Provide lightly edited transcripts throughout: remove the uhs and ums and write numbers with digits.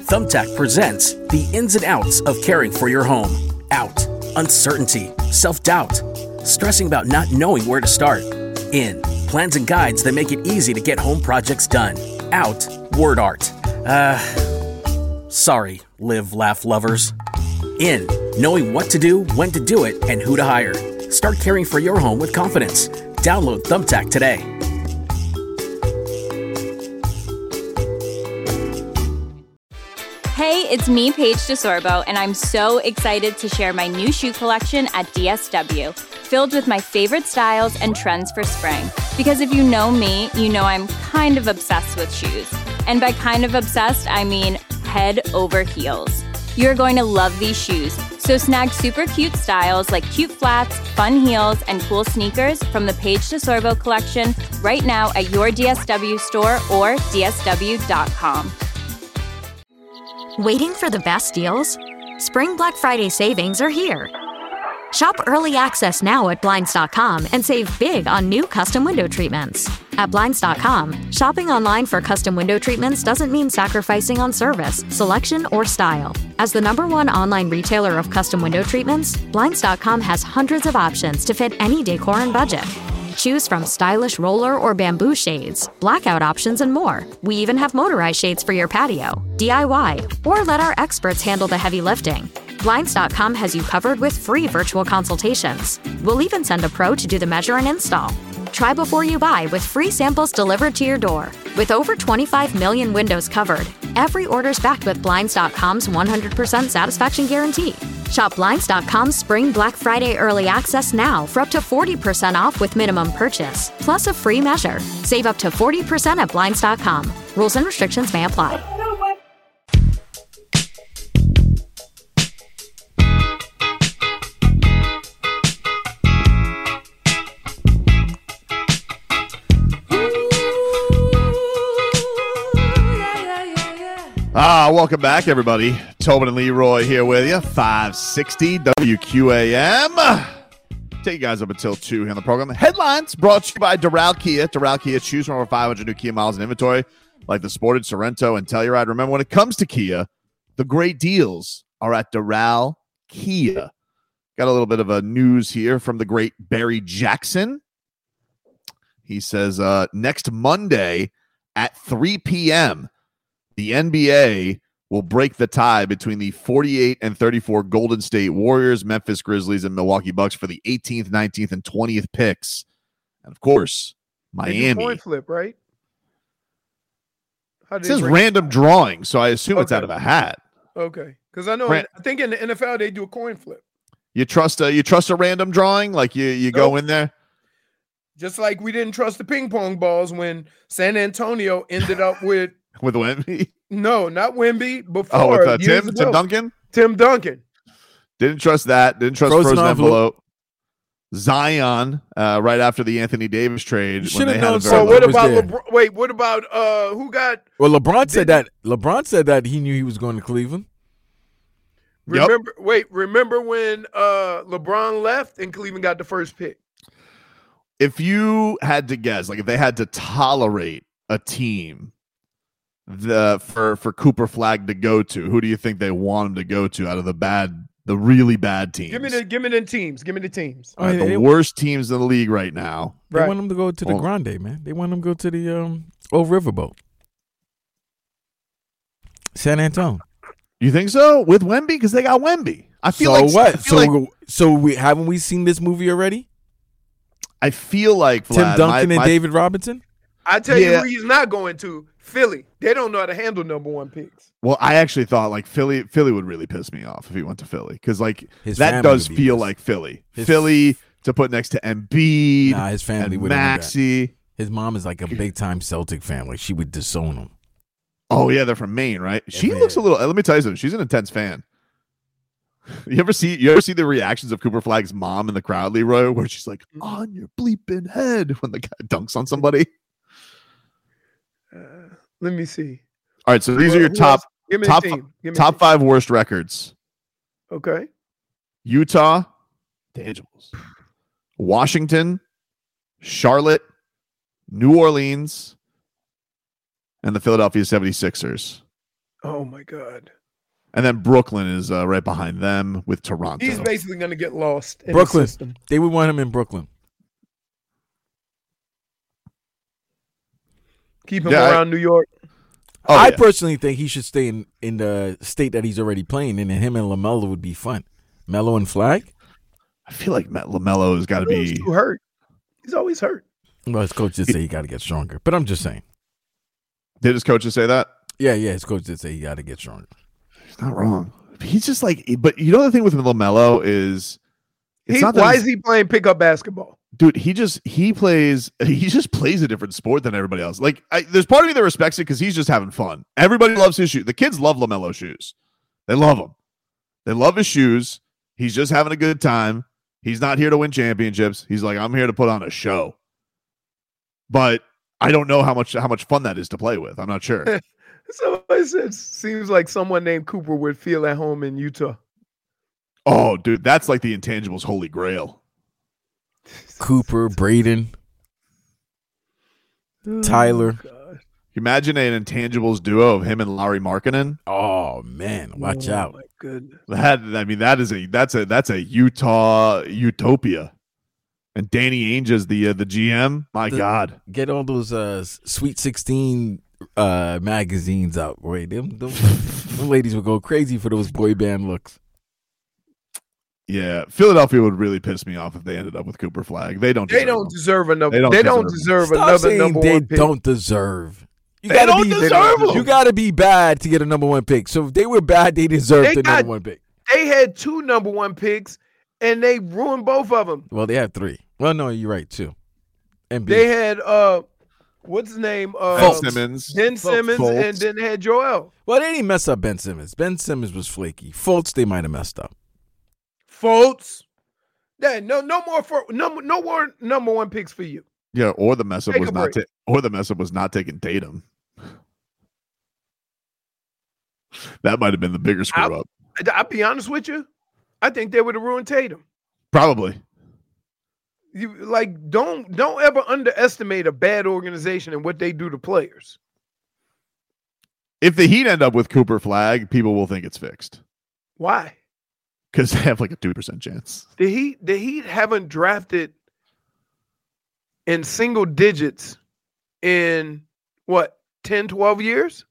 Thumbtack presents the ins and outs of caring for your home. Out, uncertainty, self-doubt, stressing about not knowing where to start. In, plans and guides that make it easy to get home projects done. Out, word art. Sorry, live, laugh lovers. In, knowing what to do, when to do it, and who to hire. Start caring for your home with confidence. Download Thumbtack today. Hey, it's me, Paige DeSorbo, and I'm so excited to share my new shoe collection at DSW, filled with my favorite styles and trends for spring. Because if you know me, you know I'm kind of obsessed with shoes. And by kind of obsessed, I mean head over heels. You're going to love these shoes, so snag super cute styles like cute flats, fun heels, and cool sneakers from the Paige DeSorbo collection right now at your DSW store or dsw.com. Waiting for the best deals? Spring Black Friday savings are here. Shop early access now at Blinds.com and save big on new custom window treatments. At Blinds.com, shopping online for custom window treatments doesn't mean sacrificing on service, selection, or style. As the #1 online retailer of custom window treatments, Blinds.com has hundreds of options to fit any decor and budget. Choose from stylish roller or bamboo shades, blackout options, and more. We even have motorized shades for your patio, DIY, or let our experts handle the heavy lifting. Blinds.com has you covered with free virtual consultations. We'll even send a pro to do the measure and install. Try before you buy with free samples delivered to your door. With over 25 million windows covered, every order's backed with Blinds.com's 100% satisfaction guarantee. Shop Blinds.com's Spring Black Friday early access now for up to 40% off with minimum purchase, plus a free measure. Save up to 40% at Blinds.com. Rules and restrictions may apply. Welcome back, everybody. Tobin and Leroy here with you. 560 WQAM. Take you guys up until 2 here on the program. Headlines brought to you by Doral Kia. Doral Kia, choose from over 500 new Kia miles in inventory, like the Sportage, Sorento, and Telluride. Remember, when it comes to Kia, the great deals are at Doral Kia. Got a little bit of a news here from the great Barry Jackson. He says, next Monday at 3 p.m., the NBA will break the tie between the 48 and 34 Golden State Warriors, Memphis Grizzlies, and Milwaukee Bucks for the 18th, 19th, and 20th picks. And, of course, Miami. Coin flip, right? It says random drawing, so I assume it's out of a hat. Okay. Because I know, I think in the NFL, they do a coin flip. You trust a random drawing? Like you go in there? Just like we didn't trust the ping pong balls when San Antonio ended up with... With Wemby? No, not Wemby. Before. Oh, with Tim Duncan? Tim Duncan. Didn't trust that. Didn't trust frozen envelope. Zion, right after the Anthony Davis trade. When they had what about LeBron? Wait, what about who got? Well, LeBron said that. LeBron said that he knew he was going to Cleveland. Remember? Yep. Wait, remember when LeBron left and Cleveland got the first pick? If you had to guess, like if they had to tolerate a team for Cooper Flag to go to, who do you think they want him to go to out of the really bad teams? Give me the teams. Give me the teams. Right, the worst teams in the league right now. They want him to go to the Grande, man. They want him to go to the Old Riverboat. San Antonio. You think so? With Wemby? Because they got Wemby. I feel so like what? So haven't we seen this movie already? I feel like Tim Duncan and David Robinson. I tell you who he's not going to. Philly. They don't know how to handle #1 picks. Well, I actually thought like Philly would really piss me off if he went to Philly, because like that does feel like Philly. Philly to put next to Embiid. Nah, his family would Maxey. His mom is like a big time Celtic family. She would disown him. Oh yeah, they're from Maine, right? She looks a little. Let me tell you something. She's an intense fan. You ever see the reactions of Cooper Flag's mom in the crowd, Leroy, where she's like, "On your bleeping head" when the guy dunks on somebody? Let me see. All right, so these are your top 5 worst records. Okay. Utah, the Angels, Washington, Charlotte, New Orleans, and the Philadelphia 76ers. Oh my God. And then Brooklyn is right behind them with Toronto. He's basically going to get lost in Brooklyn. the system. They would want him in Brooklyn. Keep him around New York. I personally think he should stay in the state that he's already playing in, and him and LaMelo would be fun. Melo and Flag? I feel like LaMelo has got to be too hurt. He's always hurt. Well, his coach did say he got to get stronger, but I'm just saying. Did his coaches say that? Yeah, his coach did say he got to get stronger. He's not wrong. He's just like, but you know the thing with LaMelo is, why is he playing pickup basketball? Dude, he just plays a different sport than everybody else. Like, there's part of me that respects it because he's just having fun. Everybody loves his shoes. The kids love LaMelo shoes. They love them. They love his shoes. He's just having a good time. He's not here to win championships. He's like, I'm here to put on a show. But I don't know how much fun that is to play with. I'm not sure. Somebody said, seems like someone named Cooper would feel at home in Utah. Oh, dude, that's like the intangibles holy grail. Cooper, Braden, Tyler. Imagine an intangibles duo of him and Lauri Markkanen. Oh man, watch out! My goodness. That's a Utah utopia. And Danny Ainge is the GM. My God, get all those Sweet 16 magazines out. Wait, them ladies would go crazy for those boy band looks. Yeah, Philadelphia would really piss me off if they ended up with Cooper Flag. They don't deserve another. They don't deserve Stop another saying number they one pick. don't deserve. You They don't deserve them. You got to be bad to get a number one pick. So if they were bad, they deserved the number one pick. They had 2 number one picks, and they ruined both of them. Well, they had 3. Well, no, you're right, 2. And they had what's his name? Ben Simmons. Ben Simmons, Fultz. and then they had Joel. Well, they didn't mess up Ben Simmons. Ben Simmons was flaky. Fultz, they might have messed up. Fultz. Yeah, no more number one picks for you. Yeah, or the mess up Take was a not break. was not taking Tatum. That might have been the bigger screw up. I'll be honest with you. I think they would have ruined Tatum. Probably. You don't ever underestimate a bad organization and what they do to players. If the Heat end up with Cooper Flag, people will think it's fixed. Why? Because they have like a 2% chance. The Heat haven't drafted in single digits in what, 10, 12 years?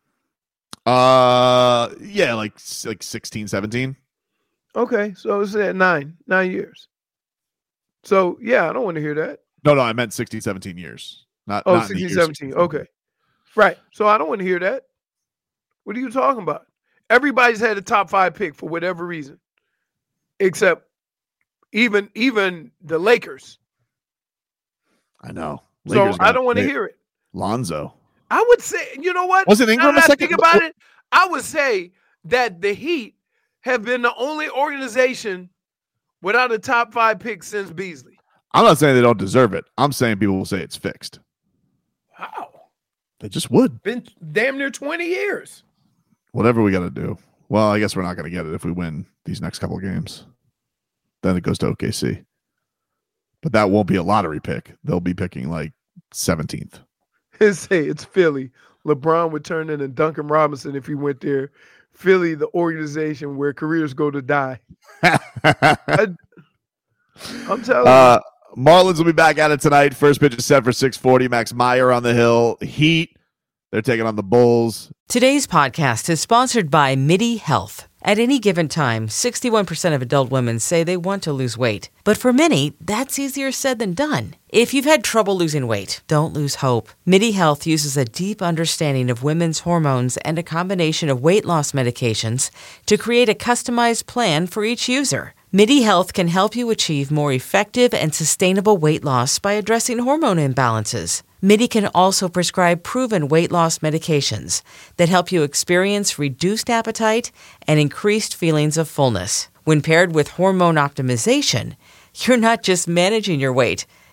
Yeah, like 16, 17. Okay, so it's at 9 years. So, yeah, I don't want to hear that. No, I meant 16, 17 years. Not 16, 17. Okay. Right. So I don't want to hear that. What are you talking about? Everybody's had a top 5 pick for whatever reason. Except even the Lakers. I know. So I don't want to hear it. Lonzo. I would say, you know what? Wasn't Ingram a second? Think about it. I would say that the Heat have been the only organization without a top 5 pick since Beasley. I'm not saying they don't deserve it. I'm saying people will say it's fixed. Wow. They just would. Been damn near 20 years. Whatever we got to do. Well, I guess we're not going to get it if we win these next couple of games. Then it goes to OKC. But that won't be a lottery pick. They'll be picking like 17th. It's Philly. LeBron would turn into Duncan Robinson if he went there. Philly, the organization where careers go to die. I'm telling you. Marlins will be back at it tonight. First pitch is set for 6:40. Max Meyer on the hill. Heat, they're taking on the Bulls. Today's podcast is sponsored by MIDI Health. At any given time, 61% of adult women say they want to lose weight. But for many, that's easier said than done. If you've had trouble losing weight, don't lose hope. MIDI Health uses a deep understanding of women's hormones and a combination of weight loss medications to create a customized plan for each user. MIDI Health can help you achieve more effective and sustainable weight loss by addressing hormone imbalances. MIDI can also prescribe proven weight loss medications that help you experience reduced appetite and increased feelings of fullness. When paired with hormone optimization, you're not just managing your weight,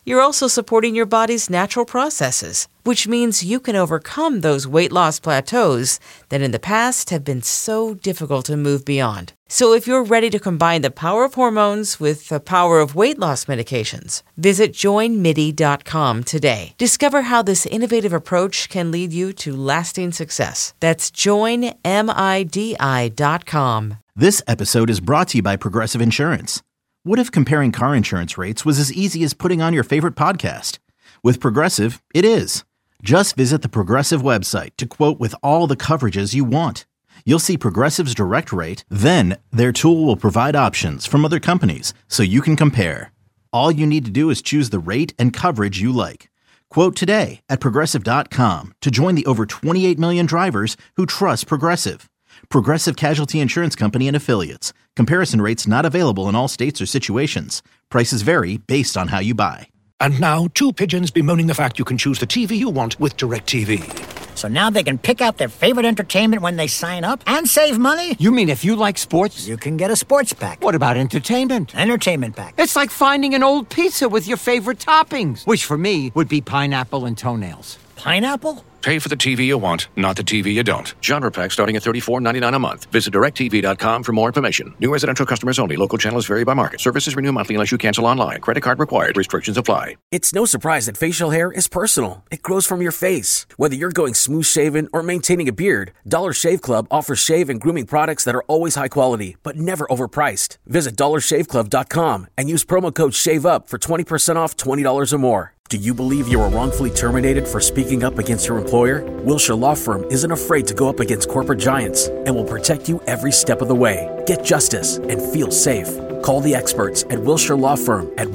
You're also supporting your body's natural processes, which means you can overcome those weight loss plateaus that in the past have been so difficult to move beyond. So if you're ready to combine the power of hormones with the power of weight loss medications, visit joinmidi.com today. Discover how this innovative approach can lead you to lasting success. That's joinmidi.com. This episode is brought to you by Progressive Insurance. What if comparing car insurance rates was as easy as putting on your favorite podcast? With Progressive, it is. Just visit the Progressive website to quote with all the coverages you want. You'll see Progressive's direct rate, then their tool will provide options from other companies so you can compare. All you need to do is choose the rate and coverage you like. Quote today at Progressive.com to join the over 28 million drivers who trust Progressive. Progressive Casualty Insurance Company and Affiliates. Comparison rates not available in all states or situations. Prices vary based on how you buy. And now, two pigeons bemoaning the fact you can choose the TV you want with DirecTV. So now they can pick out their favorite entertainment when they sign up and save money? You mean if you like sports? You can get a sports pack. What about entertainment? Entertainment pack. It's like finding an old pizza with your favorite toppings, which for me would be pineapple and toenails. Pineapple? Pay for the TV you want, not the TV you don't. Genre pack starting at $34.99 a month. Visit DirecTV.com for more information. New residential customers only. Local channels vary by market. Services renew monthly unless you cancel online. Credit card required. Restrictions apply. It's no surprise that facial hair is personal. It grows from your face. Whether you're going smooth shaven or maintaining a beard, Dollar Shave Club offers shave and grooming products that are always high quality, but never overpriced. Visit DollarShaveClub.com and use promo code SHAVEUP for 20% off $20 or more. Do you believe you were wrongfully terminated for speaking up against your employer? Wilshire Law Firm isn't afraid to go up against corporate giants and will protect you every step of the way. Get justice and feel safe. Call the experts at Wilshire Law Firm at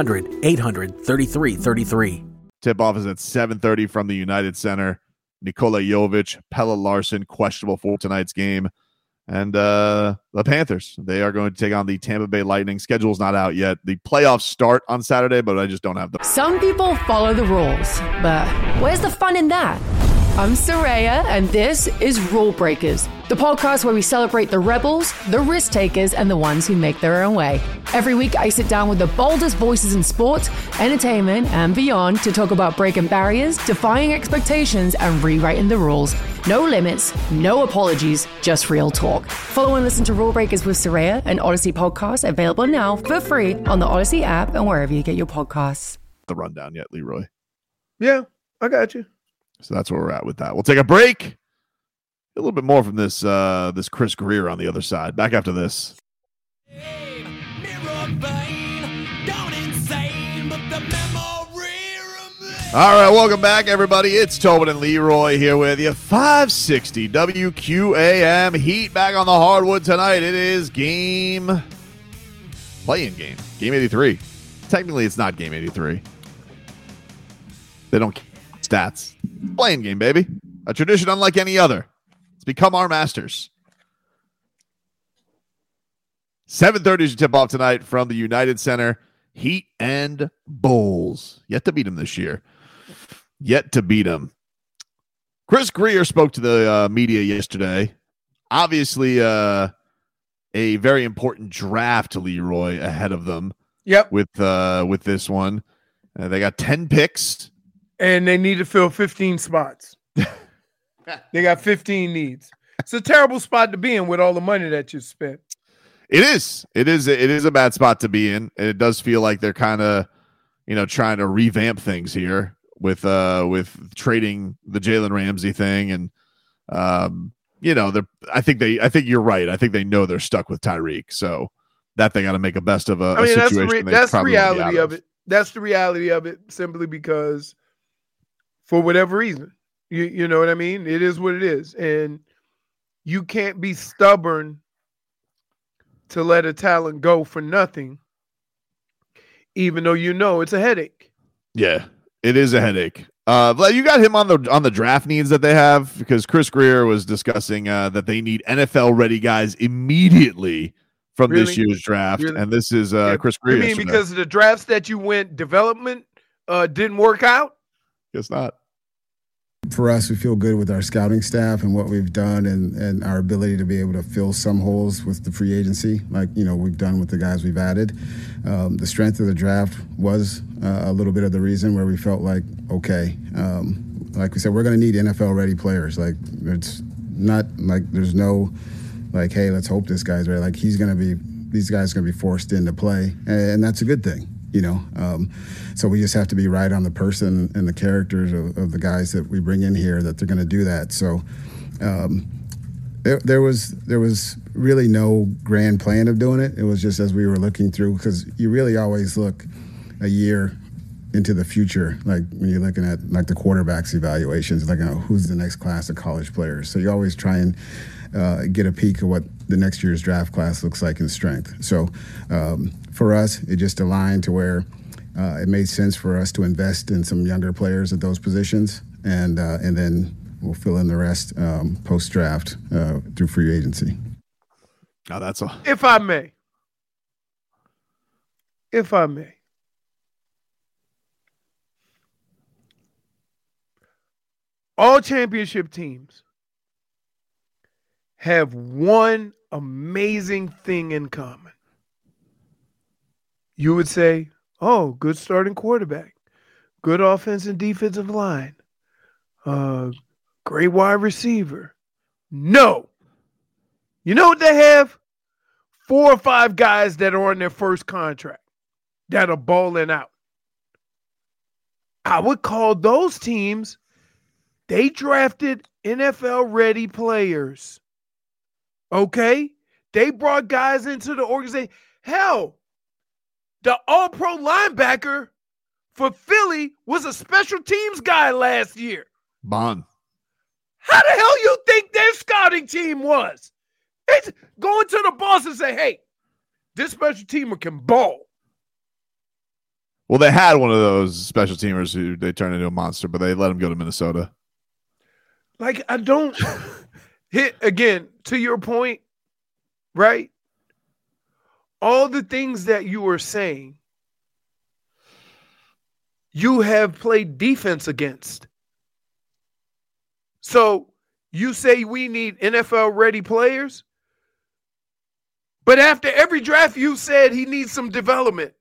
1-800-800-3333. Tip-off is at 7:30 from the United Center. Nikola Jovic, Pelle Larsson, questionable for tonight's game. And the Panthers, they are going to take on the Tampa Bay Lightning. Schedule's not out yet. The playoffs start on Saturday, but I just don't have them. Some people follow the rules, but where's the fun in that? I'm Soraya, and this is Rule Breakers, the podcast where we celebrate the rebels, the risk takers, and the ones who make their own way. Every week, I sit down with the boldest voices in sports, entertainment, and beyond to talk about breaking barriers, defying expectations, and rewriting the rules. No limits, no apologies, just real talk. Follow and listen to Rule Breakers with Soraya, an Odyssey podcast available now for free on the Odyssey app and wherever you get your podcasts. The rundown yet, Leroy? Yeah, I got you. So that's where we're at with that. We'll take a break. A little bit more from this this Chris Greer on the other side. Back after this. All right, welcome back, everybody. It's Tobin and Leroy here with you. 560 WQAM. Heat back on the hardwood tonight. It is playing game. Game 83. Technically, it's not game 83. They don't stats. Playing game, baby. A tradition unlike any other. It's become our masters. 7:30 is your tip-off tonight from the United Center. Heat and Bulls. Yet to beat them this year. Yet to beat them. Chris Greer spoke to the media yesterday. Obviously, a very important draft to Leroy ahead of them. Yep. With this one. They got 10 picks. And they need to fill 15 spots. They got 15 needs. It's a terrible spot to be in with all the money that you spent. It is. It is a bad spot to be in. And it does feel like they're kind of, trying to revamp things here with trading the Jalen Ramsey thing. And, I think you're right. I think they know they're stuck with Tyreek. So that they got to make a best of a situation. That's the reality of it. That's the reality of it, simply because for whatever reason, you know what I mean? It is what it is. And you can't be stubborn to let a talent go for nothing, even though it's a headache. Yeah, it is a headache. You got him on the draft needs that they have, because Chris Greer was discussing that they need NFL-ready guys immediately from this year's draft. Really? And this is Chris Greer. You mean because the drafts that you went development didn't work out? Guess not. For us, we feel good with our scouting staff and what we've done and our ability to be able to fill some holes with the free agency, like, we've done with the guys we've added. The strength of the draft was a little bit of the reason where we felt like, okay, like we said, we're going to need NFL-ready players. Like, it's not like there's no, like, hey, let's hope this guy's ready. Like, these guys are going to be forced into play, and that's a good thing. So we just have to be right on the person and the characters of the guys that we bring in here that they're going to do that. So there was really no grand plan of doing it. It was just as we were looking through, because you really always look a year into the future, like when you're looking at like the quarterbacks evaluations, like who's the next class of college players. So you always try and get a peek of what the next year's draft class looks like in strength. So for us, it just aligned to where it made sense for us to invest in some younger players at those positions, and then we'll fill in the rest post-draft through free agency. Now that's all. If I may. All championship teams have one amazing thing in common. You would say, oh, good starting quarterback, good offense and defensive line, great wide receiver. No. You know what they have? 4 or 5 guys that are on their first contract that are balling out. I would call those teams, they drafted NFL-ready players. Okay? They brought guys into the organization. Hell, the all-pro linebacker for Philly was a special teams guy last year. Bond. How the hell you think their scouting team was? It's going to the boss and say, hey, this special teamer can ball. Well, they had one of those special teamers who they turned into a monster, but they let him go to Minnesota. Like, I don't hit again to your point, right? All the things that you were saying, you have played defense against. So you say we need NFL-ready players, but after every draft, you said he needs some development.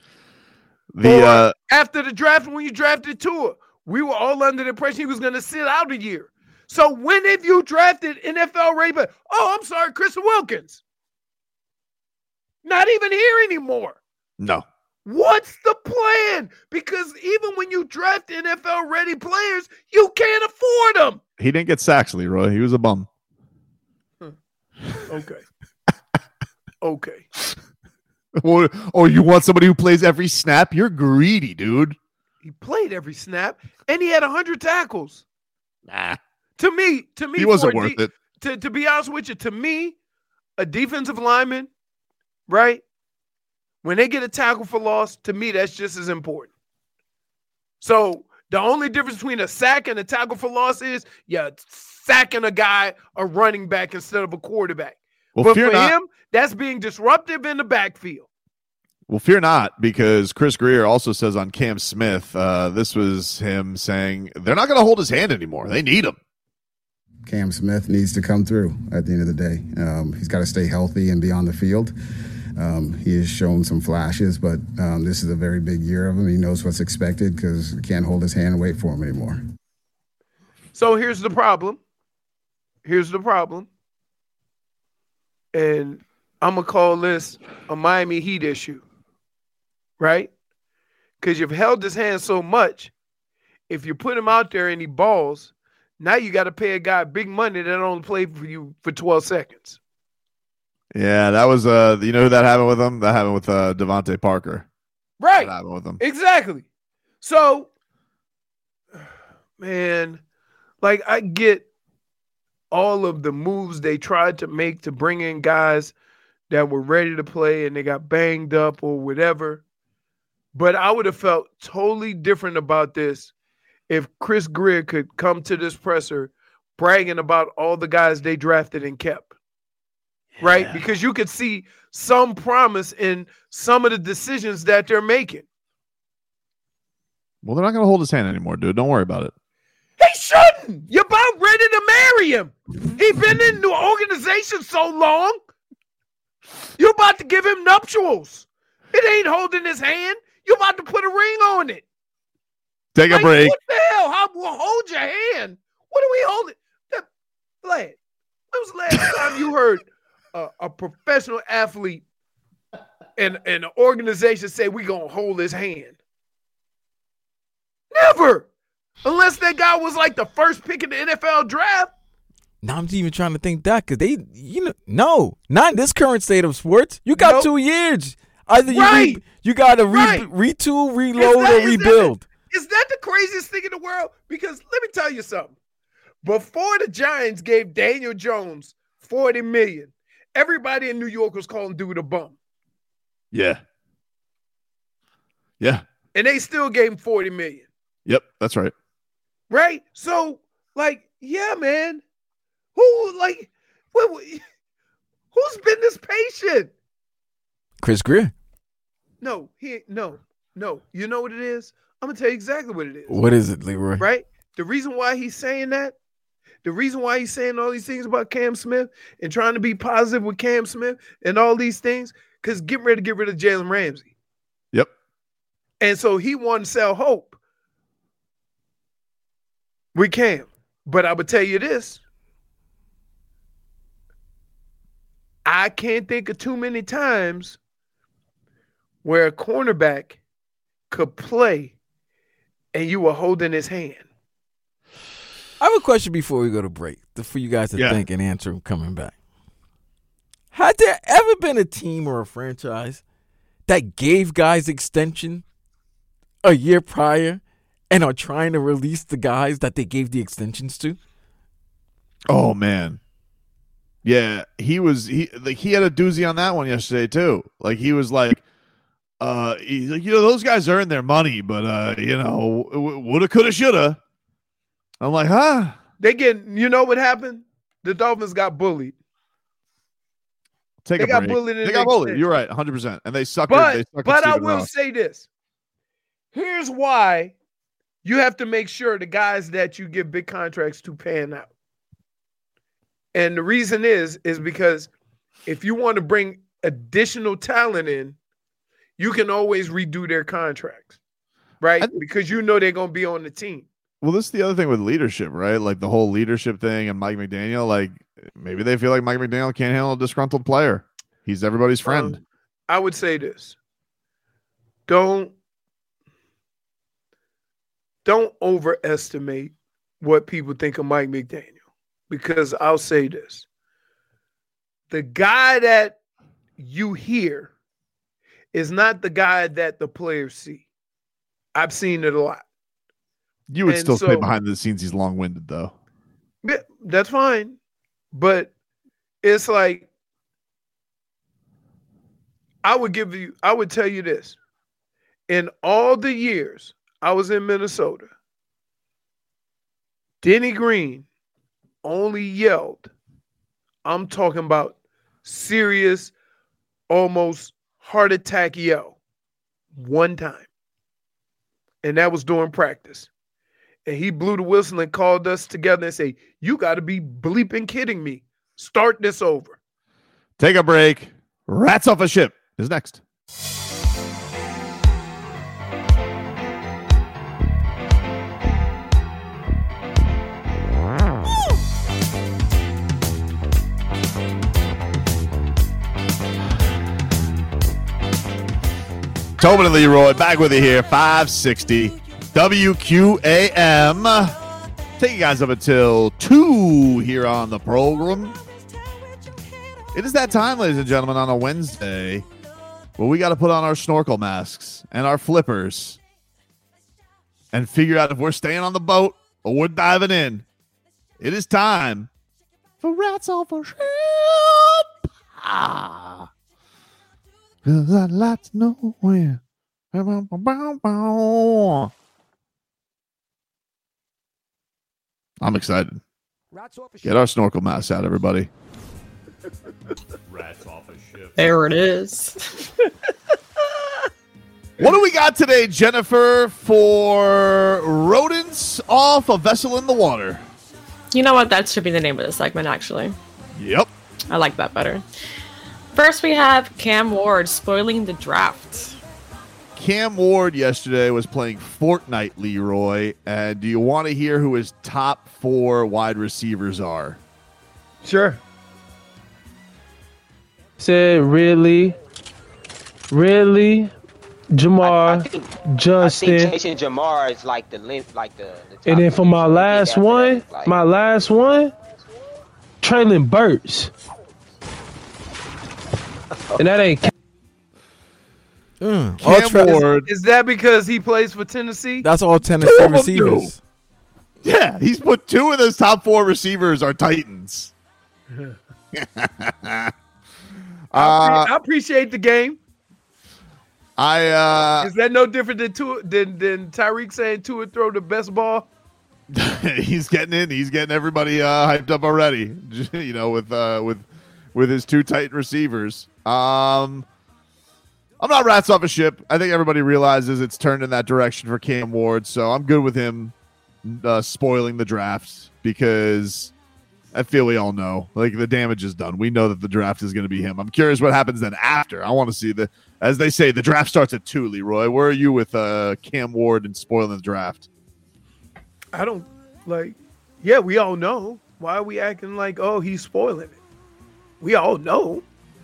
After the draft, when you drafted Tua, we were all under the impression he was going to sit out a year. So when have you drafted NFL-ready players? Oh, I'm sorry, Chris Wilkins. Not even here anymore. No. What's the plan? Because even when you draft NFL-ready players, you can't afford them. He didn't get sacks, Leroy. He was a bum. Okay. Okay. Or you want somebody who plays every snap? You're greedy, dude. He played every snap, and he had 100 tackles. Nah. To me, he wasn't worth it. To be honest with you, to me, a defensive lineman, right? When they get a tackle for loss, to me, that's just as important. So the only difference between a sack and a tackle for loss is, sacking a guy, a running back instead of a quarterback. Well, but for him, that's being disruptive in the backfield. Well, fear not, because Chris Grier also says on Cam Smith, this was him saying they're not going to hold his hand anymore. They need him. Cam Smith needs to come through at the end of the day. He's got to stay healthy and be on the field. He has shown some flashes, but this is a very big year of him. He knows what's expected because he can't hold his hand and wait for him anymore. So here's the problem. And I'm going to call this a Miami Heat issue, right? Because you've held his hand so much, if you put him out there and he balls, now you got to pay a guy big money that only played for you for 12 seconds. Yeah, that was you know who that happened with him? That happened with Devontae Parker. Right. That happened with him. Exactly. So, man, like I get all of the moves they tried to make to bring in guys that were ready to play and they got banged up or whatever. But I would have felt totally different about this if Chris Grier could come to this presser bragging about all the guys they drafted and kept. Yeah. Right? Because you could see some promise in some of the decisions that they're making. Well, they're not going to hold his hand anymore, dude. Don't worry about it. He shouldn't done. You're about ready to marry him. He's been in the organization so long. You're about to give him nuptials. It ain't holding his hand. You're about to put a ring on it. Take a break. What the hell? How will hold your hand? What are we holding? Vlad, when was the last time you heard a professional athlete and an organization say we gonna hold his hand? Never. Unless that guy was like the first pick in the NFL draft. Now I'm even trying to think that because no, not in this current state of sports. You got 2 years. Either you got to retool, reload, or rebuild. Is that the craziest thing in the world? Because let me tell you something. Before the Giants gave Daniel Jones $40 million, everybody in New York was calling dude a bum. Yeah. Yeah. And they still gave him $40 million. Yep, that's right. Right? So, yeah, man. Who's been this patient? Chris Greer. No. You know what it is? I'm going to tell you exactly what it is. What is it, Leroy? Right? The reason why he's saying that, the reason why he's saying all these things about Cam Smith and trying to be positive with Cam Smith and all these things, because get rid of Jalen Ramsey. Yep. And so he wanted to sell hope. We can. But I would tell you this. I can't think of too many times where a cornerback could play and you were holding his hand. I have a question before we go to break for you guys to think and answer coming back. Had there ever been a team or a franchise that gave guys extension a year prior and are trying to release the guys that they gave the extensions to? Oh, man. Yeah, he had a doozy on that one yesterday, too. He was like, those guys earned their money, but, woulda, coulda, shoulda. I'm like, huh? You know what happened? The Dolphins got bullied. They got bullied. You're right, 100%. And they suckered. But I will say this. Here's why you have to make sure the guys that you give big contracts to pan out. And the reason is because if you want to bring additional talent in, you can always redo their contracts, right? Because you know they're going to be on the team. Well, this is the other thing with leadership, right? Like the whole leadership thing and Mike McDaniel, maybe they feel like Mike McDaniel can't handle a disgruntled player. He's everybody's friend. I would say this. Don't overestimate what people think of Mike McDaniel. Because I'll say this. The guy that you hear is not the guy that the players see. I've seen it a lot. You would still say behind the scenes he's long-winded, though. Yeah, that's fine. But it's like, I would tell you this. In all the years I was in Minnesota, Denny Green only yelled, I'm talking about serious, almost heart attack yell, one time. And that was during practice. And he blew the whistle and called us together and said, you got to be bleeping kidding me. Start this over. Take a break. Rats Off a Ship is next. Tobin and Leroy back with you here, 560 WQAM. Take you guys up until 2 here on the program. It is that time, ladies and gentlemen, on a Wednesday where we got to put on our snorkel masks and our flippers and figure out if we're staying on the boat or we're diving in. It is time for Rats Off a Ship. 'Cause I'd like to know when. I'm excited. Get our snorkel masks out, everybody. Rats Off a Ship. There it is. What do we got today, Jennifer, for rodents off a vessel in the water? You know what? That should be the name of the segment, actually. Yep. I like that better. First, we have Cam Ward spoiling the draft. Cam Ward yesterday was playing Fortnite, Leroy. And do you want to hear who his top 4 wide receivers are? Sure. Said really, Jamar, Justin. I think Jason Jamar is like the length, like the top. And then for my last one, Traylon Burks. And that ain't. Is that because he plays for Tennessee? That's all Tennessee receivers. Yeah, he's put 2 of those top 4 receivers are Titans. I appreciate the game. Is that no different than Tyreek saying Tua throw the best ball? He's getting in. He's getting everybody hyped up already. You know, with his 2 Titan receivers. I'm not rats off a ship. I think everybody realizes it's turned in that direction for Cam Ward, so I'm good with him spoiling the draft because I feel we all know, like, the damage is done. We know that the draft is going to be him. I'm curious what happens then after. I want to see as they say, the draft starts at 2, Leroy. Where are you with Cam Ward and spoiling the draft? I don't yeah, we all know. Why are we acting like, oh, he's spoiling it? We all know.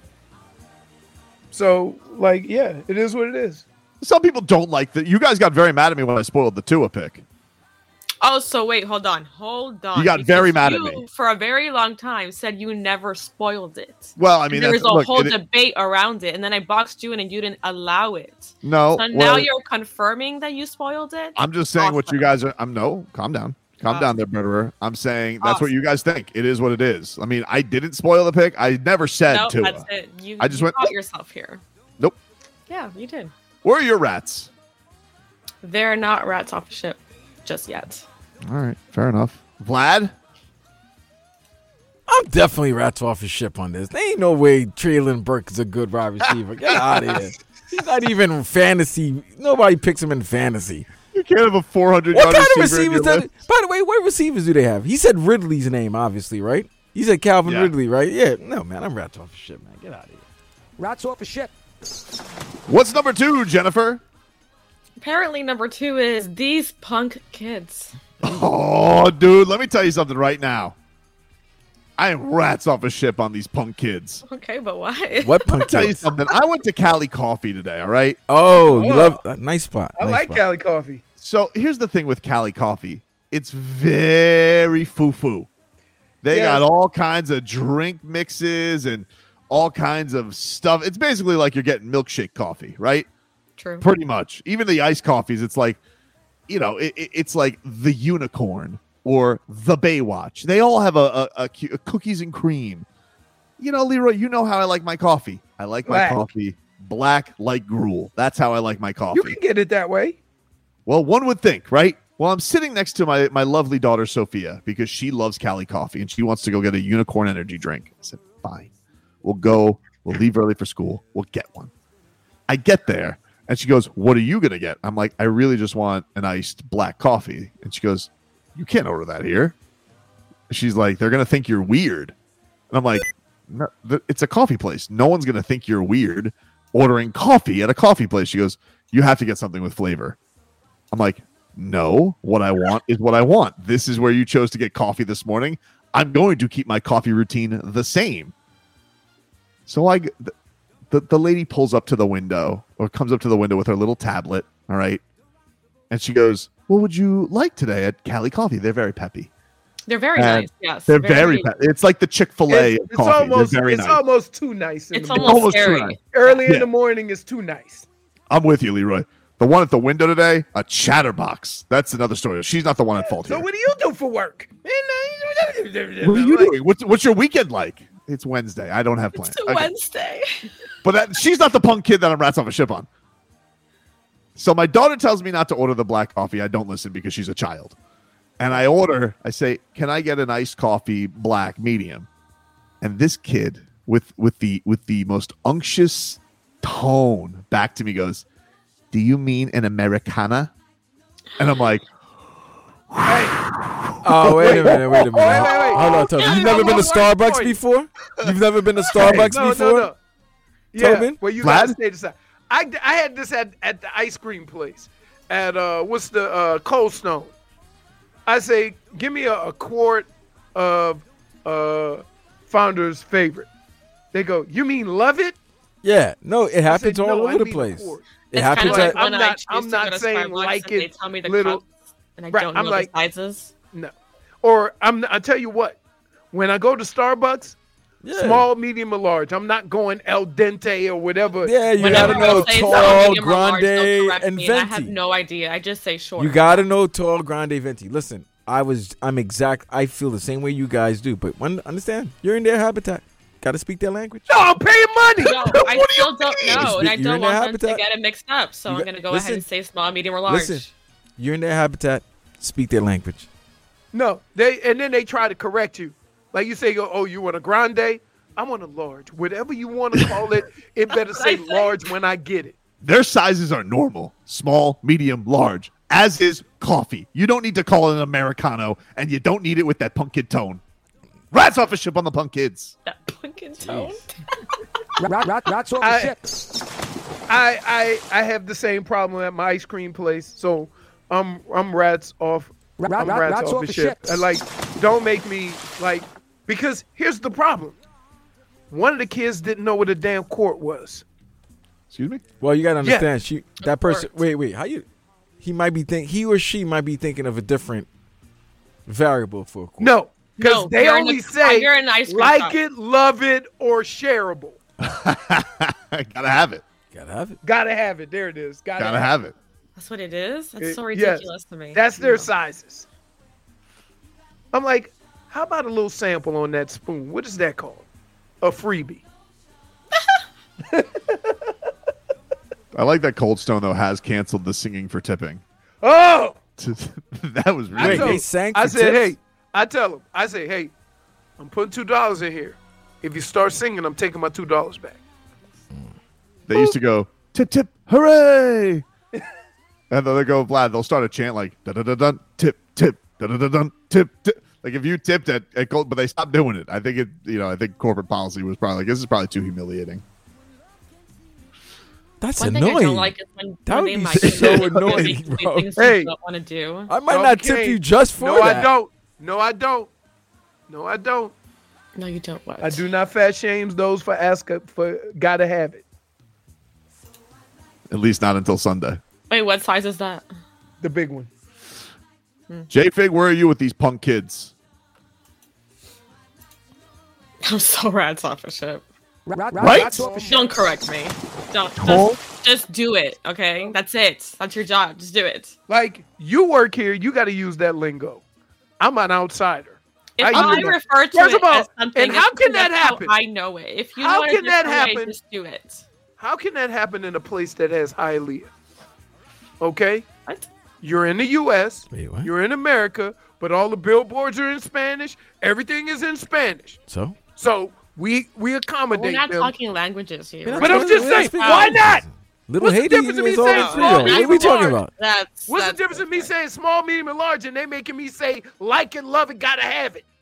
So, yeah, it is what it is. Some people don't like that. You guys got very mad at me when I spoiled the Tua pick. Oh, so wait, hold on. You got very mad at me. For a very long time, said you never spoiled it. Well, I mean, there was a whole debate around it, and then I boxed you in and you didn't allow it. No. So now you're confirming that you spoiled it? I'm just saying what you guys are. Calm down. Calm down there, murderer. I'm saying that's what you guys think. It is what it is. I mean, I didn't spoil the pick. I never said Tua. That's it. I just went caught yourself here. Nope. Yeah, you did. Where are your rats? They're not rats off the ship just yet. All right, fair enough. Vlad? I'm definitely rats off his ship on this. There ain't no way Traylon Burks is a good wide receiver. Get out of here. He's not even fantasy. Nobody picks him in fantasy. You can't have a 400-yard receiver. What kind of receivers? By the way, what receivers do they have? He said Ridley's name, obviously, right? He said Calvin Ridley, right? Yeah. No, man, I'm rats off his ship, man. Get out of here. Rats off a ship. What's number 2, Jennifer? Apparently, number 2 is these punk kids. Oh, dude, let me tell you something right now. I am rats off a ship on these punk kids. Okay, but why? What punk kids? Tell you something. I went to Cali Coffee today, all right? Oh, you love nice spot. I like Cali Coffee. So here's the thing with Cali Coffee. It's very foo-foo. They got all kinds of drink mixes and all kinds of stuff. It's basically like you're getting milkshake coffee, right? True. Pretty much. Even the iced coffees, it's like, you know, it's like the unicorn or the Baywatch. They all have a cookies and cream. You know, Leroy, you know how I like my coffee. I like my coffee black like gruel. That's how I like my coffee. You can get it that way. Well, one would think, right? Well, I'm sitting next to my lovely daughter, Sophia, because she loves Cali Coffee and she wants to go get a unicorn energy drink. I said, fine. We'll leave early for school. We'll get one. I get there. And she goes, what are you going to get? I'm like, I really just want an iced black coffee. And she goes, you can't order that here. She's like, they're going to think you're weird. And I'm like, no, it's a coffee place. No one's going to think you're weird ordering coffee at a coffee place. She goes, you have to get something with flavor. I'm like, no, what I want is what I want. This is where you chose to get coffee this morning. I'm going to keep my coffee routine the same. So the lady pulls up to the window or comes up to the window with her little tablet. All right. And she goes, what would you like today at Cali Coffee? They're very peppy. They're very nice. Yes. They're very peppy. It's like the Chick-fil-A of coffee. It's almost too nice. It's almost scary. Too nice. Early in the morning is too nice. I'm with you, Leroy. The one at the window today, a chatterbox. That's another story. She's not the one at fault here. So what do you do for work? What are you doing? What's your weekend like? It's Wednesday. I don't have plans. It's Wednesday. But she's not the punk kid that I'm rats off a ship on. So my daughter tells me not to order the black coffee. I don't listen because she's a child. And I say, can I get an iced coffee, black, medium? And this kid with the most unctuous tone back to me goes, do you mean an Americana? And I'm like, hey, Oh, wait a minute. Wait. Hold on, Tobin. You've never been to Starbucks before? You've never been to Starbucks before? No. Yeah, Tobin? well, you got to stay the side. I had this at the ice cream place at what's the Cold Stone. I say, give me a quart of Founder's Favorite. They go, you mean Love It? Yeah, no, it happens all over the mean place. It happens at. I'm not saying like it. they tell me the little, cups and I don't know the sizes. No, or I tell you what, when I go to Starbucks, small, medium, or large. I'm not going al dente or whatever. Yeah, you gotta know tall, grande, and venti. I have no idea. I just say short. You gotta know tall, grande, venti. Listen, I feel the same way you guys do, but understand, you're in their habitat. Gotta speak their language. No, I'm paying money. No, I still don't know, and I don't want them to get it mixed up. So I'm gonna go ahead and say small, medium, or large. Listen, you're in their habitat. Speak their language. No, then they try to correct you. Like you say, oh, you want a grande? I want a large. Whatever you want to call it, it better say large when I get it. Their sizes are normal. Small, medium, large. As is coffee. You don't need to call it an Americano, and you don't need it with that pumpkin tone. Rats off a ship on the punk kids. That pumpkin tone. Rats off a ship. I have the same problem at my ice cream place. So I'm rats off. I'm rats off a ship. And don't make me because here's the problem. One of the kids didn't know what a damn quart was. Excuse me? Well, you gotta understand. That person. Wait. How you? He or she might be thinking of a different variable for a quart. No. Because they only say like shop. it, love it, or shareable. Gotta have it. Gotta have it. There it is. Gotta have it. That's what it is? That's so ridiculous to me. That's their sizes. I'm like, how about a little sample on that spoon? What is that called? A freebie. I like that Cold Stone, though, has canceled the singing for tipping. Oh! That was really they sang for I said, tips? hey, I tell them, I say, hey, I'm putting $2 in here. If you start singing, I'm taking my $2 back. They used to go, tip, tip, hooray! And then they go, Vlad, they'll start a chant like, da-da-da-dun, tip, tip, da-da-da-dun, tip, tip. Like if you tipped at Cold, but they stopped doing it. I think I think corporate policy was probably like, this is probably too humiliating. That's One annoying. thing I don't like is when That would they be might so do annoying, bro. things Hey. you don't want to do. I might not tip you just for No, that. I don't. No, I don't. No, I don't. No, you don't. What? I do not fat shame those for gotta have it. At least not until Sunday. Wait, what size is that? The big one. J-Fig, where are you with these punk kids? I'm so rats off a ship. Right? Don't correct me. Don't. Just do it, okay? That's it. That's your job. Just do it. Like, you work here, you got to use that lingo. I'm an outsider. If I refer to First it of all, as something, and how it's can because that happen? I know it. If you How know it can that a different way, happen? just do it. How can that happen in a place that has Hialeah? Okay? What? You're in the U.S., Wait, what? you're in America, but all the billboards are in Spanish. Everything is in Spanish. So we accommodate We're not them. talking languages here. But I'm just saying, why not? Little What's the Haiti difference in me is all saying in small, Creole. What medium, are we and talking large? about? What's the difference in me saying small, medium, and large, and they making me say like it, love it, gotta have it?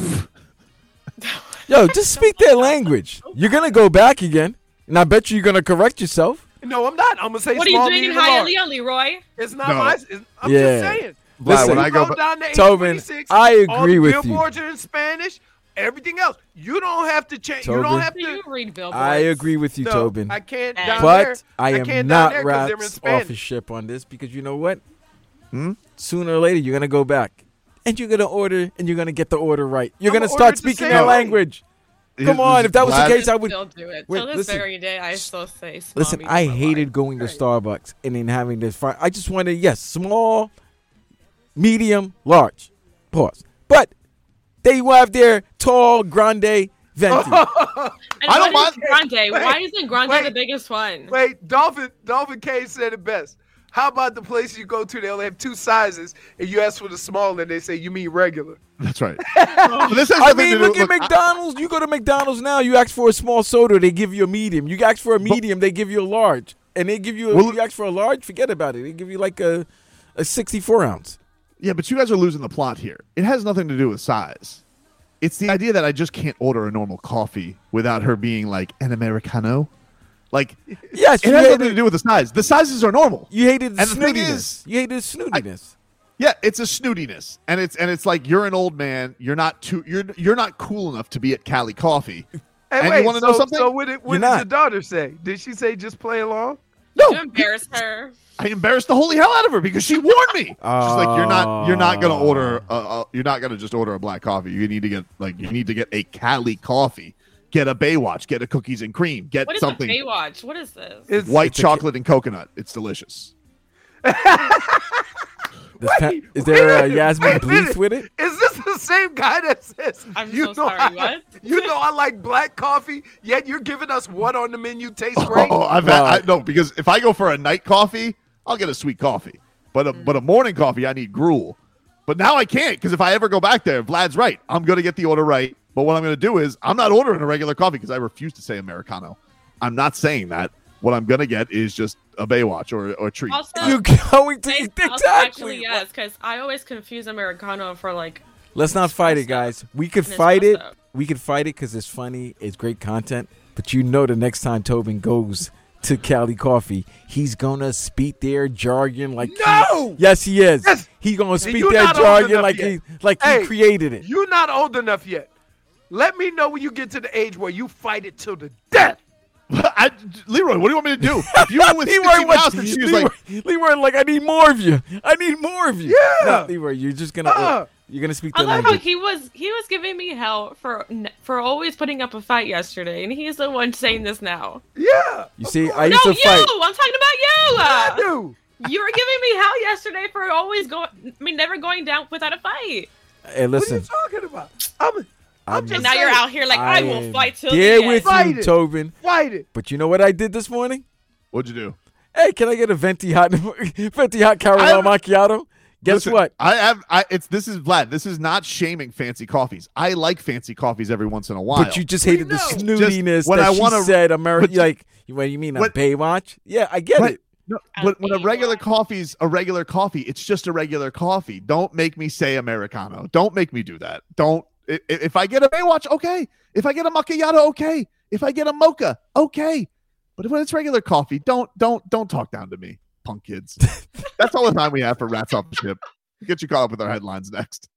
Yo, just speak their language. You're gonna go back again, and I bet you're gonna correct yourself. No, I'm not. I'm gonna say What are you small, doing in medium, and large. Hialeah, Leroy? It's not No. my. I'm Yeah. just saying. Vlad, when I go Go down to Tobin, 826, I all agree the with you. billboards are in Spanish. Everything else, you don't have to change. You Tobin. don't have Do you to. read billboards? I agree with you, No, Tobin. I can't But down there. I can't am down not there 'cause they're in rats Spanish. off a ship on this because you know what? Sooner or later, you're gonna go back and you're gonna order and you're gonna get the order right. You're I'm gonna gonna start order it the speaking same their way. language. Come on, if that was the Vlad- case, I would. Still do it. Wait, Till this listen. very day, I still say small, Listen, medium, I or hated large. going to Starbucks and then having this. I just wanted, yes, small, medium, large. Pause. But they will have their tall, grande, venti. And I don't what is mind- Grande? Why isn't Grande wait. the biggest one? Wait, Dolphin K said it best. How about the place you go to? They'll have two sizes, and you ask for the small, and they say you mean regular. That's right. But this has I nothing mean, to do- look at McDonald's. You go to McDonald's now, you ask for a small soda, they give you a medium. You ask for a medium, they give you a large. And they give you, Well, you ask for a large, forget about it. They give you like a 64 ounce. Yeah, but you guys are losing the plot here. It has nothing to do with size. It's the idea that I just can't order a normal coffee without her being like an Americano. Like, yes, it has nothing to do with the size. The sizes are normal. You hated the and the thing snootiness. is, You hated the snootiness. yeah, it's a snootiness, and it's like you're an old man. You're not cool enough to be at Cali Coffee. Hey, and wait, you want to know something? So what did your daughter say? Did she say just play along? No, you embarrass her. I embarrassed the holy hell out of her because she warned me. She's like, you're not gonna order. You're not gonna just order a black coffee. You need to get a Cali Coffee. Get a Baywatch. Get a cookies and cream. Get what is something. A Baywatch? What is this? It's white chocolate and coconut. It's delicious. Is there Yasmin Bleeth with it? Is this the same guy that says what? You know I like black coffee, yet you're giving us what on the menu tastes great? Oh, no, because if I go for a night coffee, I'll get a sweet coffee. But a morning coffee, I need gruel. But now I can't, because if I ever go back there, Vlad's right. I'm going to get the order right. But what I'm going to do is I'm not ordering a regular coffee because I refuse to say Americano. I'm not saying that. What I'm going to get is just a Baywatch or a treat. Also, You're going to exactly. Actually, yes, because I always confuse Americano for like. Let's not fight it, guys. We could fight it. We could fight it because it's funny. It's great content. But you know the next time Tobin goes to Cali Coffee, he's going to speak their jargon like yes, he is. Yes. He's going to speak their jargon like he created it. You're not old enough yet. Let me know when you get to the age where you fight it till the death. Leroy, what do you want me to do? If you were with Leroy, like, I need more of you. I need more of you. Yeah, no, Leroy, you're just gonna speak the I love language. how he was giving me hell for always putting up a fight yesterday, and he's the one saying this now. Yeah. You see, I used to fight. No, I'm talking about you. I do. You were giving me hell yesterday for always never going down without a fight. Hey, listen. What are you talking about? And now you're out here like, I will fight till the there end. with you, Tobin. Fight it. But you know what I did this morning? What'd you do? Hey, can I get a venti hot caramel macchiato? Guess what? This is Vlad. This is not shaming fancy coffees. I like fancy coffees every once in a while. But you just hated the snootiness when that she said America. Like, what do you mean, a Baywatch? Yeah, I get it. No, but when a regular coffee's a regular coffee, it's just a regular coffee. Don't make me say Americano. Don't make me do that. Don't. If I get a Baywatch, okay. If I get a macchiato, okay. If I get a mocha, okay. But when it's regular coffee, don't talk down to me, punk kids. That's all the time we have for Rats Off the Ship. We'll get you caught up with our headlines next.